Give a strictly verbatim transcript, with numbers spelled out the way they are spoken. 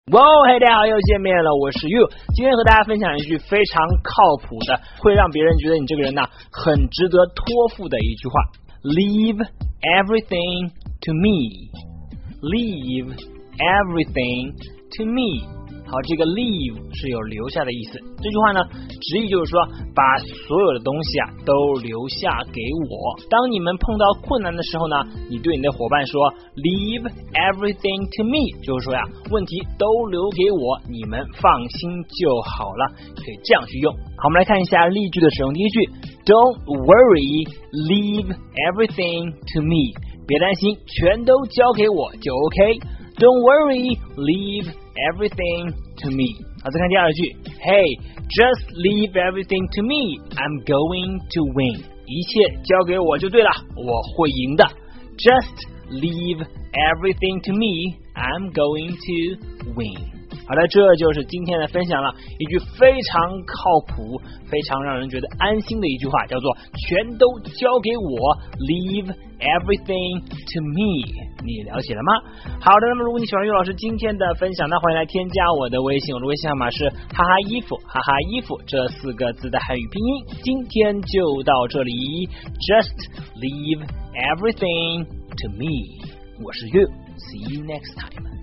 哇，嘿，大家好，又见面了，我是 You。今天和大家分享一句非常靠谱的，会让别人觉得你这个人呢很值得托付的一句话 ：Leave everything to me. Leave everything to me. 好，这个 leave 是有留下的意思。这句话呢，直译就是说，把所有的东西啊都留下给我。当你们碰到困难的时候呢，你对你的伙伴说 leave everything to me， 就是说呀，问题都留给我，你们放心就好了，可以这样去用。好，我们来看一下例句的使用。第一句 ，Don't worry, leave everything to me。别担心，全都交给我就 OK。Don't worry, leave everything to me. 好，再看第二句 Hey, just leave everything to me. I'm going to win. 一切交给我就对了，我会赢的。Just leave everything to me. I'm going to win. 好的，这就是今天的分享了，一句非常靠谱非常让人觉得安心的一句话，叫做全都交给我 Leave everything to me。 你了解了吗？好的，那么如果你喜欢岳老师今天的分享，那欢迎来添加我的微信，我的微信号码是哈哈衣服哈哈衣服这四个字的汉语拼音。今天就到这里， Just leave everything to me。 我是岳， See you next time。